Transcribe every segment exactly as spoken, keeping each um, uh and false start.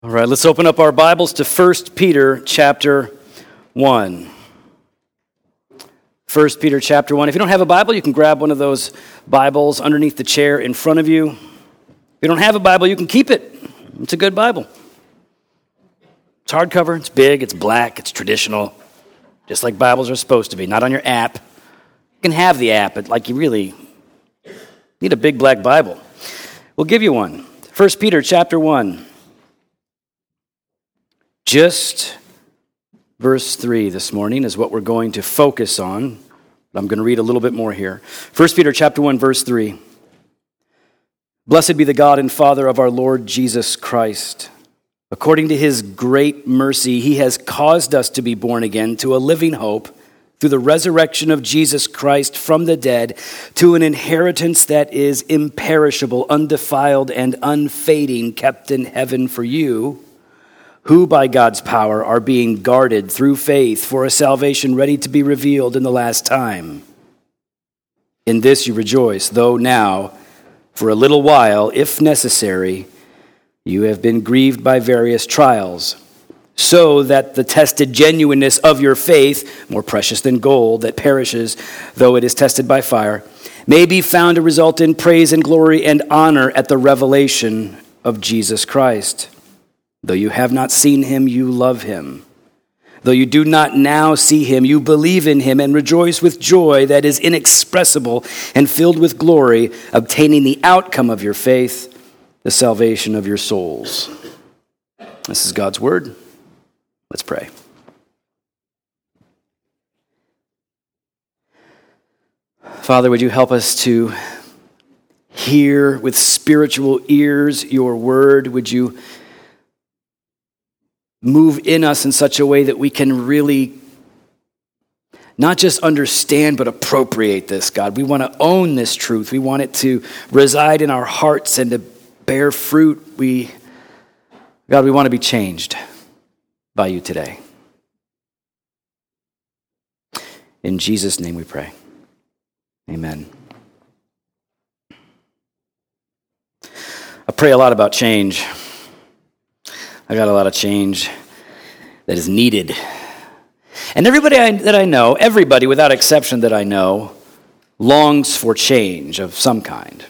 All right, let's open up our Bibles to First Peter chapter one. First Peter chapter one. If you don't have a Bible, you can grab one of those Bibles underneath the chair in front of you. If you don't have a Bible, you can keep it. It's a good Bible. It's hardcover, it's big, it's black, it's traditional, just like Bibles are supposed to be, not on your app. You can have the app, but like you really need a big black Bible. We'll give you one. First Peter chapter one. Just verse three this morning is what we're going to focus on. I'm going to read a little bit more here. First Peter chapter one, verse three. Blessed be the God and Father of our Lord Jesus Christ. According to his great mercy, he has caused us to be born again to a living hope through the resurrection of Jesus Christ from the dead, to an inheritance that is imperishable, undefiled, and unfading, kept in heaven for you, who by God's power are being guarded through faith for a salvation ready to be revealed in the last time. In this you rejoice, though now, for a little while, if necessary, you have been grieved by various trials, so that the tested genuineness of your faith, more precious than gold that perishes, though it is tested by fire, may be found to result in praise and glory and honor at the revelation of Jesus Christ. Though you have not seen him, you love him. Though you do not now see him, you believe in him and rejoice with joy that is inexpressible and filled with glory, obtaining the outcome of your faith, the salvation of your souls. This is God's word. Let's pray. Father, would you help us to hear with spiritual ears your word? Would you move in us in such a way that we can really not just understand, but appropriate this, God. We want to own this truth. We want it to reside in our hearts and to bear fruit. We, God, we want to be changed by you today. In Jesus' name we pray. Amen. I pray a lot about change. I got a lot of change that is needed. And everybody I, that I know, everybody without exception that I know, longs for change of some kind.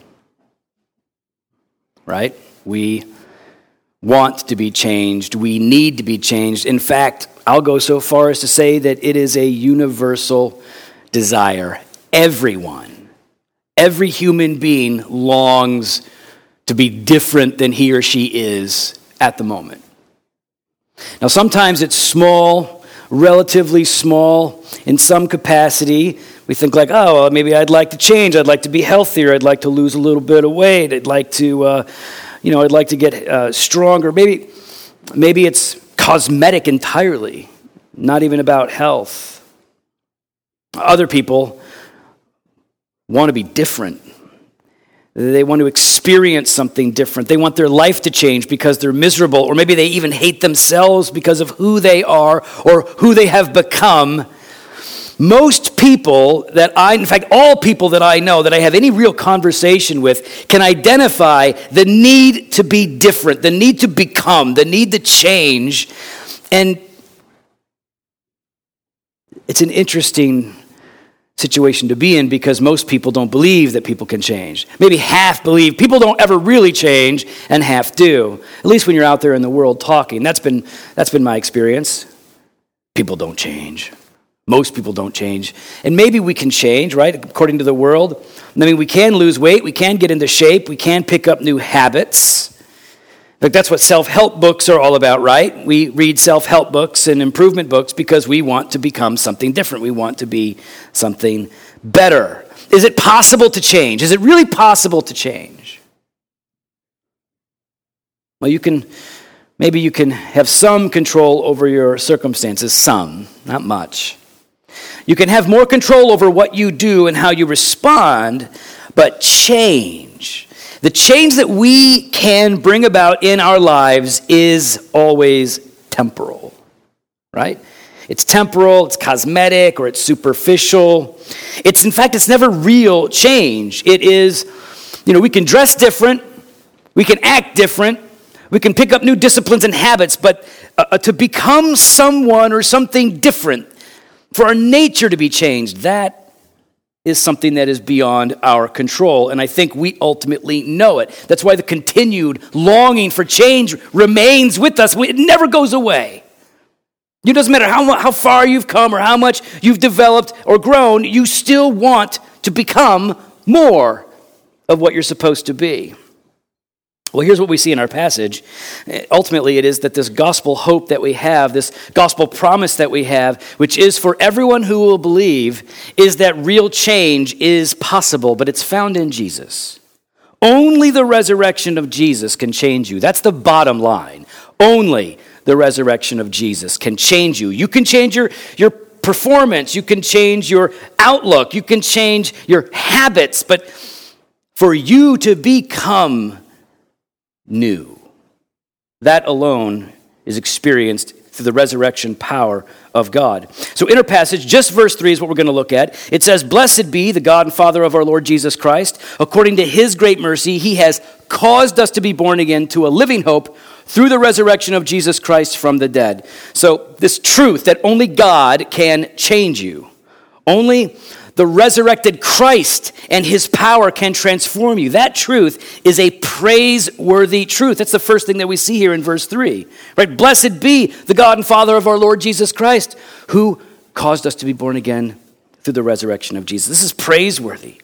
Right? We want to be changed. We need to be changed. In fact, I'll go so far as to say that it is a universal desire. Everyone, every human being longs to be different than he or she is at the moment. Now, sometimes it's small, relatively small in some capacity. We think like, oh, well, maybe I'd like to change. I'd like to be healthier. I'd like to lose a little bit of weight. I'd like to, uh, you know, I'd like to get uh, stronger. Maybe, maybe it's cosmetic entirely, not even about health. Other people want to be different. They want to experience something different. They want their life to change because they're miserable, or maybe they even hate themselves because of who they are or who they have become. Most people that I, in fact, all people that I know that I have any real conversation with can identify the need to be different, the need to become, the need to change. And it's an interesting situation to be in because most people don't believe that people can change. Maybe half believe people don't ever really change and half do. At least when you're out there in the world talking. That's been that's been my experience. People don't change. Most people don't change. And maybe we can change, right? According to the world. I mean, we can lose weight, we can get into shape, we can pick up new habits. In fact, that's what self-help books are all about, right? We read self-help books and improvement books because we want to become something different. We want to be something better. Is it possible to change? Is it really possible to change? Well, you can, maybe you can have some control over your circumstances, some, not much. You can have more control over what you do and how you respond, but change, the change that we can bring about in our lives is always temporal, right? It's temporal, it's cosmetic, or it's superficial. It's, in fact, it's never real change. It is, you know, we can dress different, we can act different, We can pick up new disciplines and habits, but uh, to become someone or something different, for our nature to be changed, that is something that is beyond our control. And I think we ultimately know it. That's why the continued longing for change remains with us. It never goes away. It doesn't matter how, how far you've come or how much you've developed or grown, you still want to become more of what you're supposed to be. Well, here's what we see in our passage. Ultimately, it is that this gospel hope that we have, this gospel promise that we have, which is for everyone who will believe, is that real change is possible, but it's found in Jesus. Only the resurrection of Jesus can change you. That's the bottom line. Only the resurrection of Jesus can change you. You can change your, your performance. You can change your outlook. You can change your habits. But for you to become new, that alone is experienced through the resurrection power of God. So in our passage, just verse three is what we're going to look at. It says, "Blessed be the God and Father of our Lord Jesus Christ. According to his great mercy, he has caused us to be born again to a living hope through the resurrection of Jesus Christ from the dead." So this truth that only God can change you, only the resurrected Christ and his power can transform you. That truth is a praiseworthy truth. That's the first thing that we see here in verse three. Right? Blessed be the God and Father of our Lord Jesus Christ, who caused us to be born again through the resurrection of Jesus. This is praiseworthy.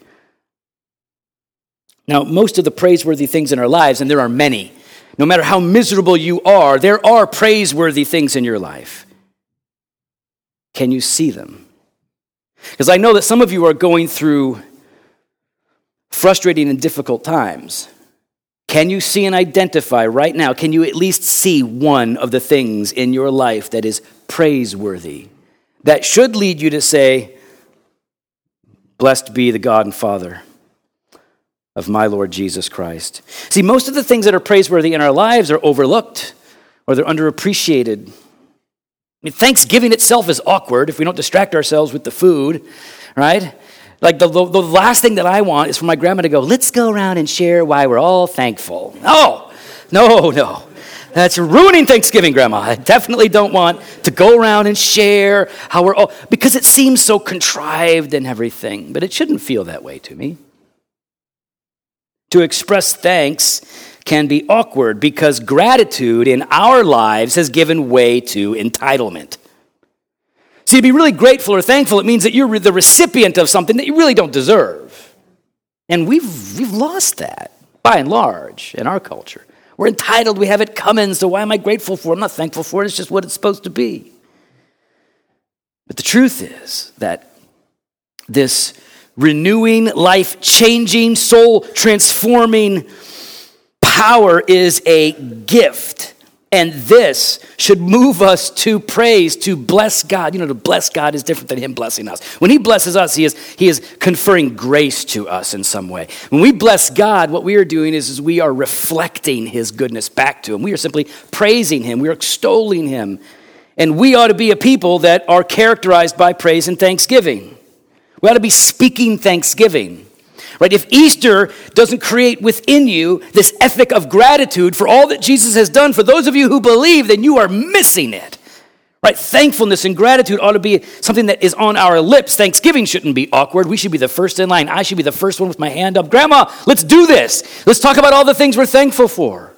Now, most of the praiseworthy things in our lives, and there are many, no matter how miserable you are, there are praiseworthy things in your life. Can you see them? Because I know that some of you are going through frustrating and difficult times. Can you see and identify right now, can you at least see one of the things in your life that is praiseworthy, that should lead you to say, "Blessed be the God and Father of my Lord Jesus Christ"? See, most of the things that are praiseworthy in our lives are overlooked or they're underappreciated. I mean, Thanksgiving itself is awkward if we don't distract ourselves with the food, right? Like the, the, the last thing that I want is for my grandma to go, "Let's go around and share why we're all thankful." No, no, no. That's ruining Thanksgiving, Grandma. I definitely don't want to go around and share how we're all, because it seems so contrived and everything, but it shouldn't feel that way to me. To express thanks can be awkward because gratitude in our lives has given way to entitlement. See, to be really grateful or thankful, it means that you're the recipient of something that you really don't deserve. And we've we've lost that, by and large, in our culture. We're entitled, we have it coming, so why am I grateful for it? I'm not thankful for it, it's just what it's supposed to be. But the truth is that this renewing, life-changing, soul-transforming power is a gift, and this should move us to praise, to bless God. You know, to bless God is different than him blessing us. When he blesses us, he is, he is conferring grace to us in some way. When we bless God, what we are doing is, is we are reflecting his goodness back to him. We are simply praising him. We are extolling him. And we ought to be a people that are characterized by praise and thanksgiving. We ought to be speaking thanksgiving. Right? If Easter doesn't create within you this ethic of gratitude for all that Jesus has done, for those of you who believe, then you are missing it. Right? Thankfulness and gratitude ought to be something that is on our lips. Thanksgiving shouldn't be awkward. We should be the first in line. I should be the first one with my hand up. Grandma, let's do this. Let's talk about all the things we're thankful for.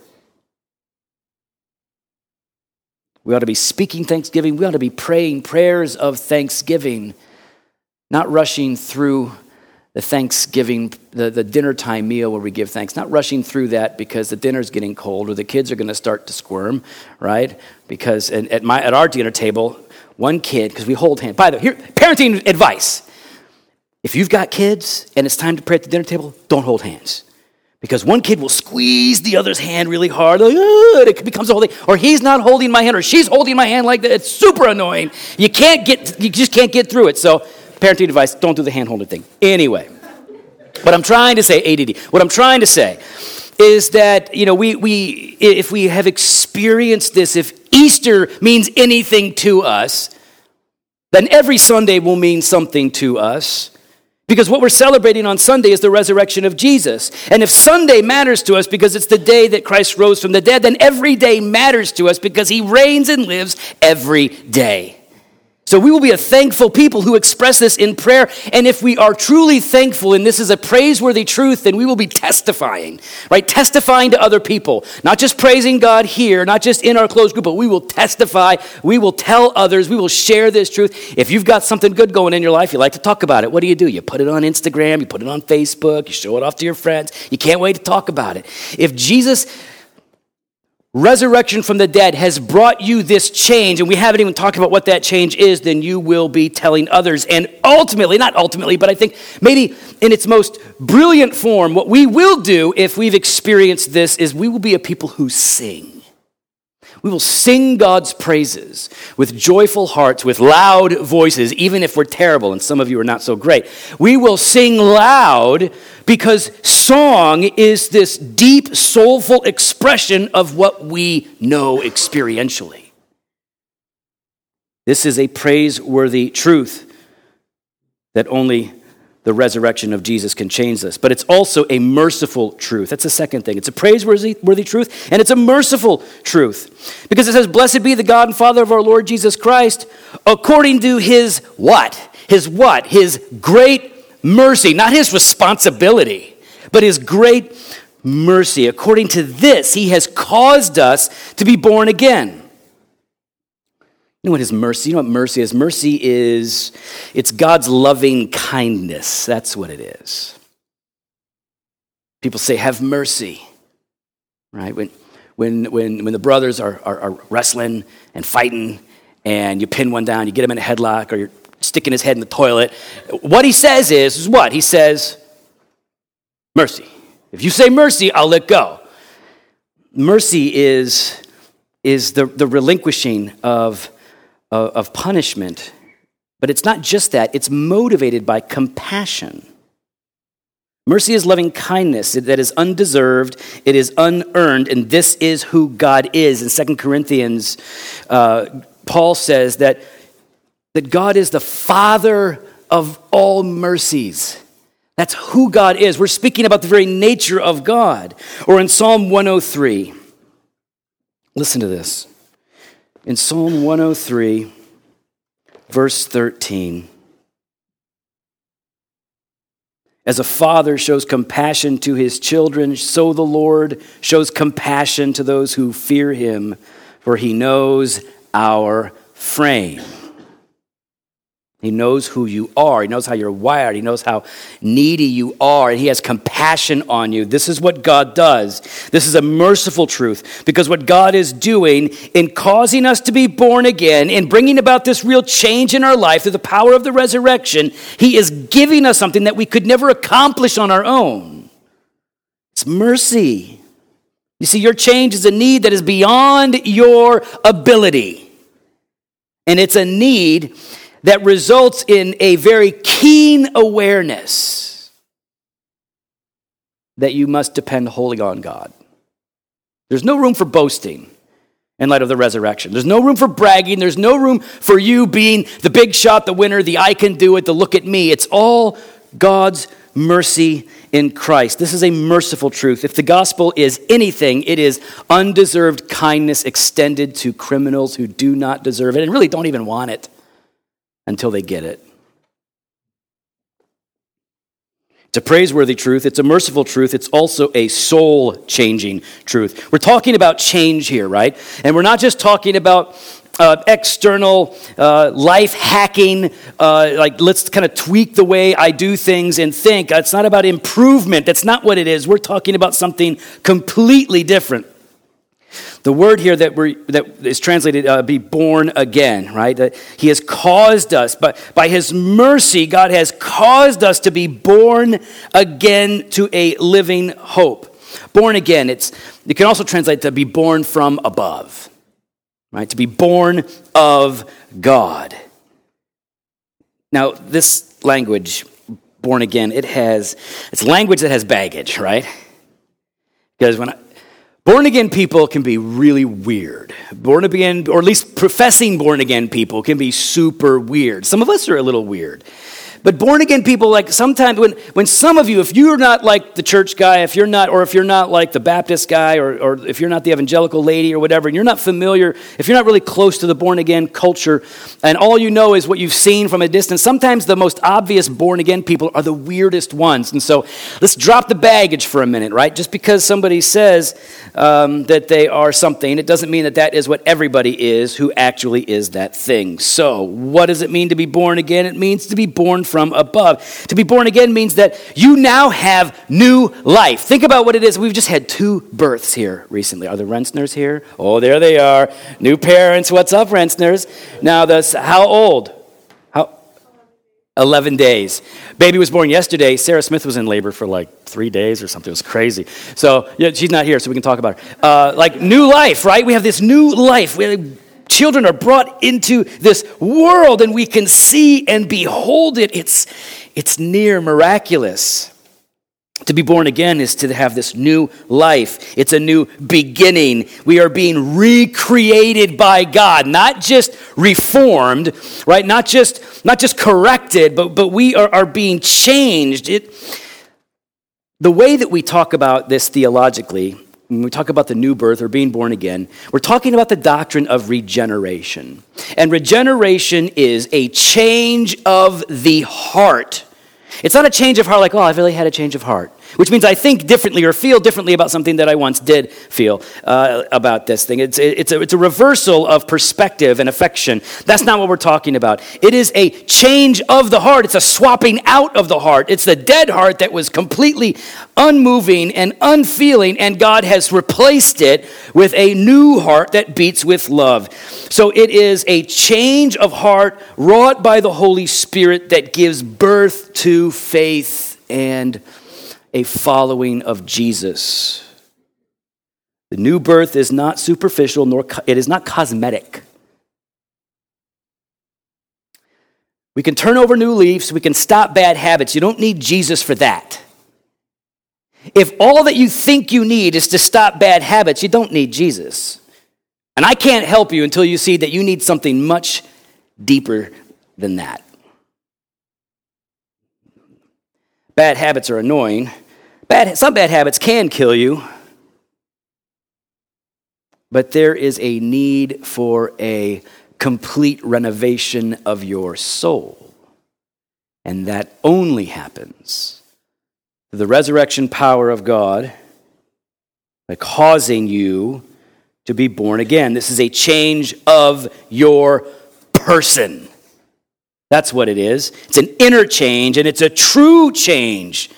We ought to be speaking thanksgiving. We ought to be praying prayers of thanksgiving, not rushing through the Thanksgiving, the, the dinner time meal where we give thanks, not rushing through that because the dinner's getting cold or the kids are going to start to squirm, right? Because at my at our dinner table, one kid, because we hold hands. By the way, here, parenting advice. If you've got kids and it's time to pray at the dinner table, don't hold hands. Because one kid will squeeze the other's hand really hard, like, oh, it becomes a whole thing. Or he's not holding my hand, or she's holding my hand like that. It's super annoying. You can't get, you just can't get through it. So parenting advice, don't do the hand-holding thing. Anyway, what I'm trying to say, A D D, what I'm trying to say is that, you know, we we if we have experienced this, if Easter means anything to us, then every Sunday will mean something to us. Because what we're celebrating on Sunday is the resurrection of Jesus. And if Sunday matters to us because it's the day that Christ rose from the dead, then every day matters to us because he reigns and lives every day. So we will be a thankful people who express this in prayer. And if we are truly thankful, and this is a praiseworthy truth, then we will be testifying, right? Testifying to other people. Not just praising God here, not just in our closed group, but we will testify. We will tell others. We will share this truth. If you've got something good going in your life, you like to talk about it. What do you do? You put it on Instagram. You put it on Facebook. You show it off to your friends. You can't wait to talk about it. If Jesus' resurrection from the dead has brought you this change, and we haven't even talked about what that change is, then you will be telling others. And ultimately, not ultimately, but I think maybe in its most brilliant form, what we will do if we've experienced this is we will be a people who sing. We will sing God's praises with joyful hearts, with loud voices, even if we're terrible, and some of you are not so great. We will sing loud because song is this deep, soulful expression of what we know experientially. This is a praiseworthy truth that only the resurrection of Jesus can change this. But it's also a merciful truth. That's the second thing. It's a praiseworthy worthy truth, and it's a merciful truth. Because it says, blessed be the God and Father of our Lord Jesus Christ, according to his what? His what? His great mercy. Not his responsibility, but his great mercy. According to this, he has caused us to be born again. You know what his mercy, you know what mercy is? Mercy is, it's God's loving kindness. That's what it is. People say, have mercy, right? When when when when the brothers are, are, are wrestling and fighting and you pin one down, you get him in a headlock or you're sticking his head in the toilet. What he says is, is what? He says, mercy. If you say mercy, I'll let go. Mercy is, is the, the relinquishing of of punishment, but it's not just that, it's motivated by compassion. Mercy is loving kindness that is undeserved, it is unearned, and this is who God is. In Second Corinthians, uh, Paul says that, that God is the Father of all mercies. That's who God is. We're speaking about the very nature of God. Or in Psalm one oh three, listen to this. In Psalm one oh three, verse thirteen, as a father shows compassion to his children, so the Lord shows compassion to those who fear him, for he knows our frame. He knows who you are. He knows how you're wired. He knows how needy you are. And he has compassion on you. This is what God does. This is a merciful truth. Because what God is doing in causing us to be born again, in bringing about this real change in our life through the power of the resurrection, he is giving us something that we could never accomplish on our own. It's mercy. You see, your change is a need that is beyond your ability. And it's a need that results in a very keen awareness that you must depend wholly on God. There's no room for boasting in light of the resurrection. There's no room for bragging. There's no room for you being the big shot, the winner, the I can do it, the look at me. It's all God's mercy in Christ. This is a merciful truth. If the gospel is anything, it is undeserved kindness extended to criminals who do not deserve it and really don't even want it until they get it. It's a praiseworthy truth. It's a merciful truth. It's also a soul-changing truth. We're talking about change here, right? And we're not just talking about uh, external uh, life hacking, uh, like let's kind of tweak the way I do things and think. It's not about improvement. That's not what it is. We're talking about something completely different. The word here that we that is translated uh, be born again, right? That he has caused us, but by his mercy, God has caused us to be born again to a living hope. Born again, it's you can also translate to be born from above, right? To be born of God. Now, this language, born again, it has it's language that has baggage, right? Because when I Born again people can be really weird. Born again, or at least professing born again people can be super weird. Some of us are a little weird. But born again people, like sometimes when, when some of you, if you're not like the church guy, if you're not, or if you're not like the Baptist guy, or, or if you're not the evangelical lady or whatever, and you're not familiar, if you're not really close to the born again culture, and all you know is what you've seen from a distance, sometimes the most obvious born again people are the weirdest ones. And so let's drop the baggage for a minute, right? Just because somebody says um, that they are something, it doesn't mean that that is what everybody is who actually is that thing. So what does it mean to be born again? It means to be born from above. To be born again means that you now have new life. Think about what it is. We've just had two births here recently. Are the Rensners here? Oh, there they are. New parents. What's up, Rensners? Now, this, how old? How? eleven days. Baby was born yesterday. Sarah Smith was in labor for like three days or something. It was crazy. So, yeah, she's not here, so we can talk about her. Uh, like new life, right? We have this new life. We Children are brought into this world and we can see and behold it. It's, it's near miraculous. To be born again is to have this new life. It's a new beginning. We are being recreated by God, not just reformed, right? Not just, not just corrected, but, but we are, are being changed. It, the way that we talk about this theologically, when we talk about the new birth or being born again, we're talking about the doctrine of regeneration. And regeneration is a change of the heart. It's not a change of heart like, oh, I've really had a change of heart, which means I think differently or feel differently about something that I once did feel uh, about this thing. It's, it's, a, it's a reversal of perspective and affection. That's not what we're talking about. It is a change of the heart. It's a swapping out of the heart. It's the dead heart that was completely unmoving and unfeeling, and God has replaced it with a new heart that beats with love. So it is a change of heart wrought by the Holy Spirit that gives birth to faith and a following of Jesus. The new birth is not superficial, nor co- it is not cosmetic. We can turn over new leaves, we can stop bad habits. You don't need Jesus for that. If all that you think you need is to stop bad habits, you don't need Jesus. And I can't help you until you see that you need something much deeper than that. Bad habits are annoying. Bad, some bad habits can kill you. But there is a need for a complete renovation of your soul. And that only happens through the resurrection power of God by causing you to be born again. This is a change of your person. That's what it is. It's an inner change, and it's a true change.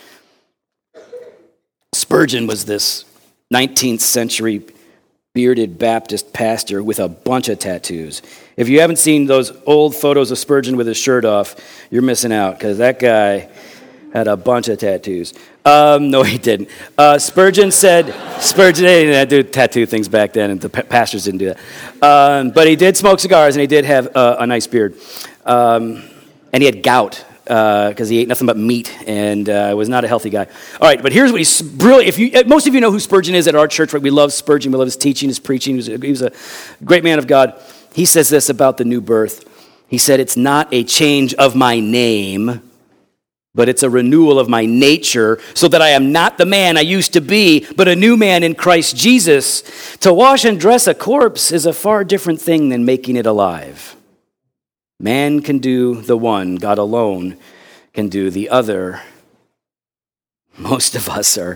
Spurgeon was this nineteenth century bearded Baptist pastor with a bunch of tattoos. If you haven't seen those old photos of Spurgeon with his shirt off, you're missing out, because that guy had a bunch of tattoos. Um, no, he didn't. Uh, Spurgeon said, Spurgeon didn't do tattoo things back then, and the pastors didn't do that. Um, but he did smoke cigars, and he did have uh, a nice beard. Um, and he had gout because uh, he ate nothing but meat and uh, was not a healthy guy. All right, but here's what he's brilliant. If you, most of you know who Spurgeon is at our church, right? We love Spurgeon. We love his teaching, his preaching. He was, a, he was a great man of God. He says this about the new birth. He said, it's not a change of my name, but it's a renewal of my nature, so that I am not the man I used to be, but a new man in Christ Jesus. To wash and dress a corpse is a far different thing than making it alive. Man can do the one, God alone can do the other. Most of us are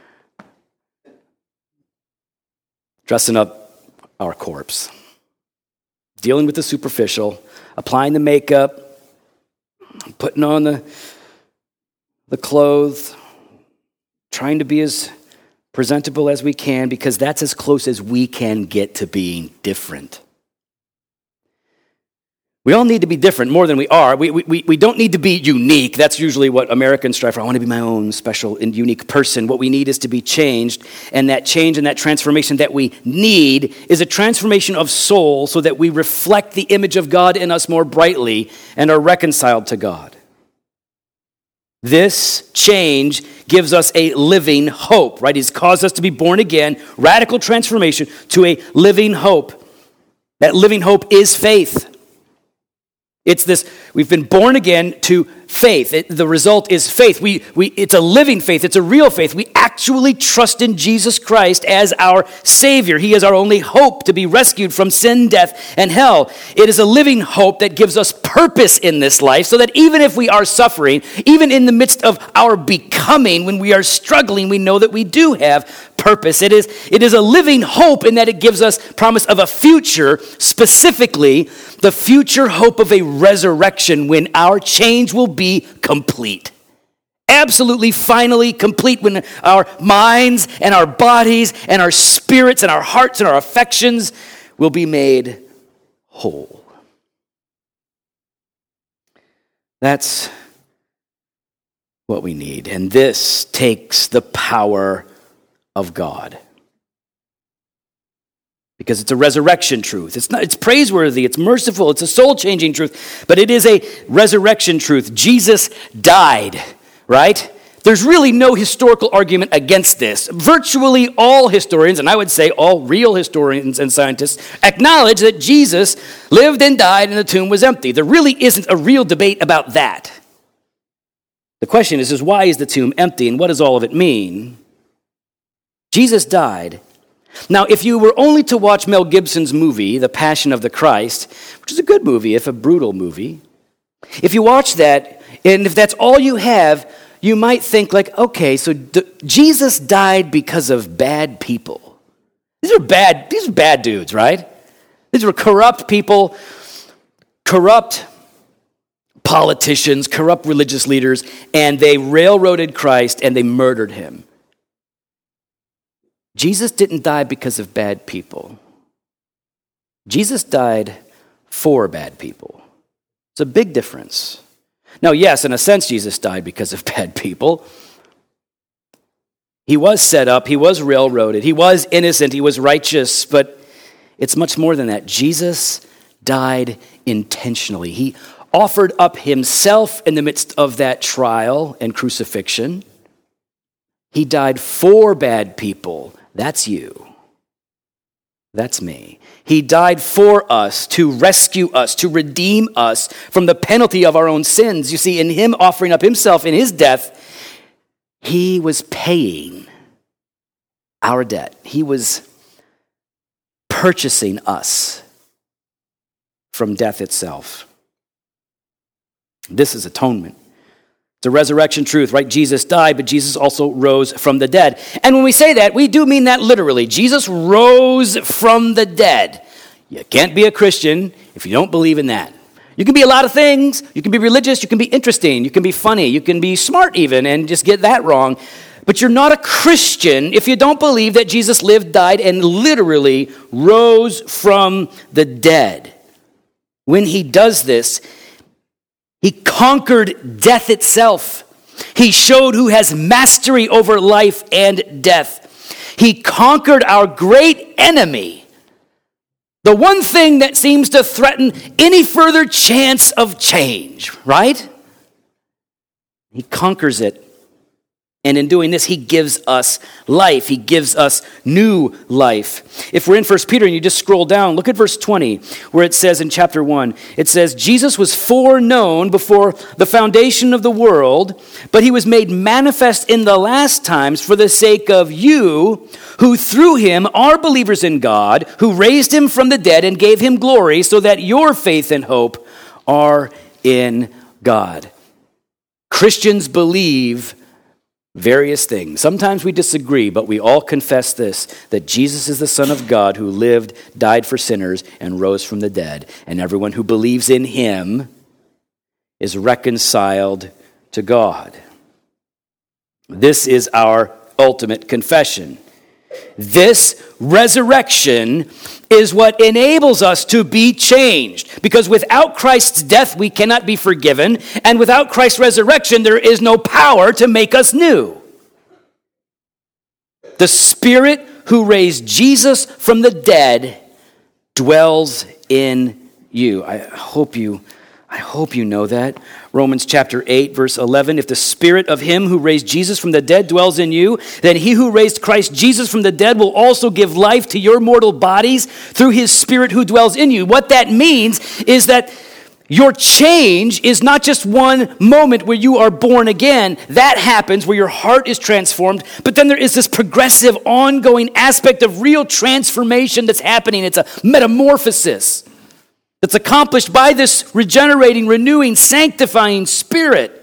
dressing up our corpse, dealing with the superficial, applying the makeup, putting on the, the clothes, trying to be as presentable as we can, because that's as close as we can get to being different. We all need to be different more than we are. We, we, we don't need to be unique. That's usually what Americans strive for. I want to be my own special and unique person. What we need is to be changed. And that change and that transformation that we need is a transformation of soul, so that we reflect the image of God in us more brightly and are reconciled to God. This change gives us a living hope, right? He's caused us to be born again, radical transformation to a living hope. That living hope is faith. It's this, we've been born again to faith. It, the result is faith. We, we, it's a living faith. It's a real faith. We actually trust in Jesus Christ as our Savior. He is our only hope to be rescued from sin, death, and hell. It is a living hope that gives us purpose in this life so that even if we are suffering, even in the midst of our becoming, when we are struggling, we know that we do have purpose. It is, it is a living hope in that it gives us promise of a future, specifically the future hope of a resurrection when our change will be complete. Absolutely, finally complete, when our minds and our bodies and our spirits and our hearts and our affections will be made whole. That's what we need. And this takes the power of God. Because it's a resurrection truth. It's not, it's praiseworthy, it's merciful, it's a soul-changing truth, but it is a resurrection truth. Jesus died, right? There's really no historical argument against this. Virtually all historians, and I would say all real historians and scientists, acknowledge that Jesus lived and died and the tomb was empty. There really isn't a real debate about that. The question is, is why is the tomb empty and what does all of it mean? Jesus died. Now, if you were only to watch Mel Gibson's movie, The Passion of the Christ, which is a good movie, if a brutal movie, if you watch that, and if that's all you have, you might think like, okay, so d- Jesus died because of bad people. These are bad, these are bad dudes, right? These were corrupt people, corrupt politicians, corrupt religious leaders, and they railroaded Christ and they murdered him. Jesus didn't die because of bad people. Jesus died for bad people. It's a big difference. Now, yes, in a sense, Jesus died because of bad people. He was set up, he was railroaded, he was innocent, he was righteous, but it's much more than that. Jesus died intentionally. He offered up himself in the midst of that trial and crucifixion. He died for bad people. That's you. That's me. He died for us to rescue us, to redeem us from the penalty of our own sins. You see, in him offering up himself in his death, he was paying our debt. He was purchasing us from death itself. This is atonement. It's a resurrection truth, right? Jesus died, but Jesus also rose from the dead. And when we say that, we do mean that literally. Jesus rose from the dead. You can't be a Christian if you don't believe in that. You can be a lot of things. You can be religious. You can be interesting. You can be funny. You can be smart even and just get that wrong. But you're not a Christian if you don't believe that Jesus lived, died, and literally rose from the dead. When he does this, he conquered death itself. He showed who has mastery over life and death. He conquered our great enemy, the one thing that seems to threaten any further chance of change, right? He conquers it. And in doing this, he gives us life. He gives us new life. If we're in First Peter and you just scroll down, look at verse twenty, where it says in chapter one, it says, Jesus was foreknown before the foundation of the world, but he was made manifest in the last times for the sake of you, who through him are believers in God, who raised him from the dead and gave him glory, so that your faith and hope are in God. Christians believe various things. Sometimes we disagree, but we all confess this, that Jesus is the Son of God who lived, died for sinners, and rose from the dead. And everyone who believes in him is reconciled to God. This is our ultimate confession. This resurrection is what enables us to be changed. Because without Christ's death, we cannot be forgiven. And without Christ's resurrection, there is no power to make us new. The Spirit who raised Jesus from the dead dwells in you. I hope you, I hope you know that. Romans chapter eight, verse eleven, if the Spirit of him who raised Jesus from the dead dwells in you, then he who raised Christ Jesus from the dead will also give life to your mortal bodies through his Spirit who dwells in you. What that means is that your change is not just one moment where you are born again. That happens where your heart is transformed. But then there is this progressive, ongoing aspect of real transformation that's happening. It's a metamorphosis that's accomplished by this regenerating, renewing, sanctifying Spirit.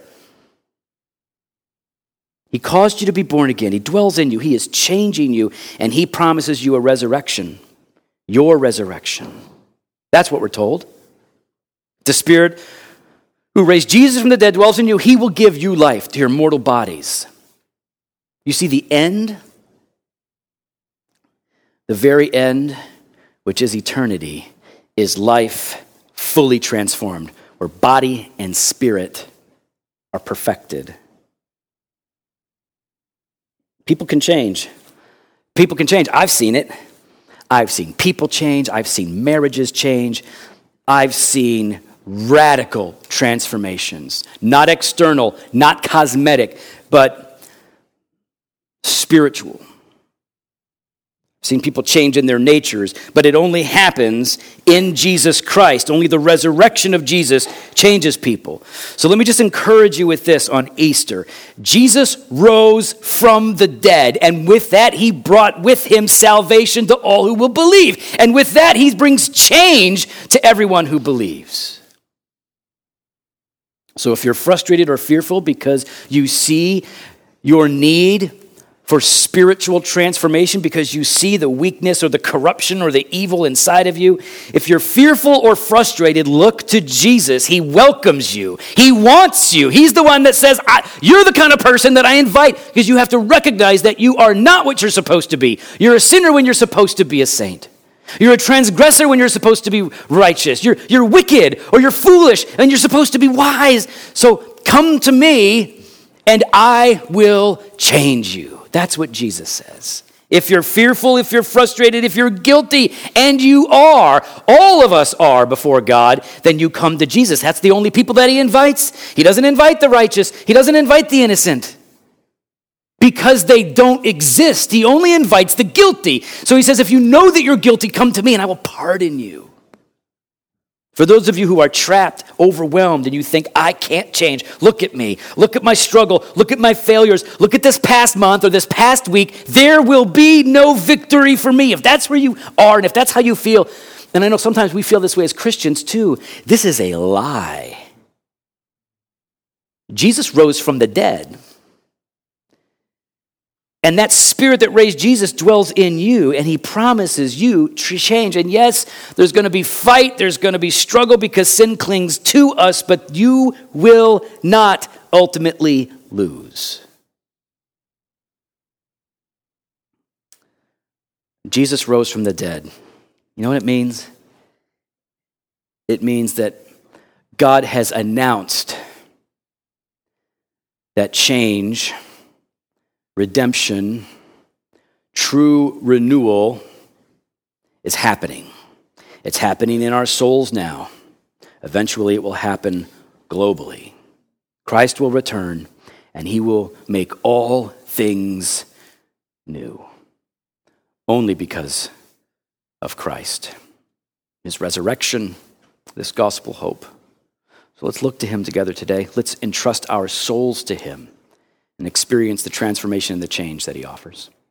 He caused you to be born again. He dwells in you. He is changing you. And he promises you a resurrection. Your resurrection. That's what we're told. The Spirit who raised Jesus from the dead dwells in you. He will give you life to your mortal bodies. You see, the end, the very end, which is eternity, is life fully transformed, where body and spirit are perfected. People can change. People can change. I've seen it. I've seen people change. I've seen marriages change. I've seen radical transformations. Not external, not cosmetic, but spiritual. I've seen people change in their natures, but it only happens in Jesus Christ. Only the resurrection of Jesus changes people. So let me just encourage you with this on Easter. Jesus rose from the dead, and with that he brought with him salvation to all who will believe. And with that he brings change to everyone who believes. So if you're frustrated or fearful because you see your need for spiritual transformation, because you see the weakness or the corruption or the evil inside of you, if you're fearful or frustrated, look to Jesus. He welcomes you. He wants you. He's the one that says, I, you're the kind of person that I invite, because you have to recognize that you are not what you're supposed to be. You're a sinner when you're supposed to be a saint. You're a transgressor when you're supposed to be righteous. You're, you're wicked or you're foolish and you're supposed to be wise. So come to me and I will change you. That's what Jesus says. If you're fearful, if you're frustrated, if you're guilty, and you are, all of us are before God, then you come to Jesus. That's the only people that he invites. He doesn't invite the righteous. He doesn't invite the innocent, because they don't exist. He only invites the guilty. So he says, if you know that you're guilty, come to me and I will pardon you. For those of you who are trapped, overwhelmed, and you think, I can't change, look at me, look at my struggle, look at my failures, look at this past month or this past week, there will be no victory for me. If that's where you are and if that's how you feel, and I know sometimes we feel this way as Christians too, this is a lie. Jesus rose from the dead. And that Spirit that raised Jesus dwells in you, and he promises you change. And yes, there's going to be fight, there's going to be struggle because sin clings to us, but you will not ultimately lose. Jesus rose from the dead. You know what it means? It means that God has announced that change, redemption, true renewal is happening. It's happening in our souls now. Eventually it will happen globally. Christ will return and he will make all things new. Only because of Christ, his resurrection, this gospel hope. So let's look to him together today. Let's entrust our souls to him and experience the transformation and the change that he offers.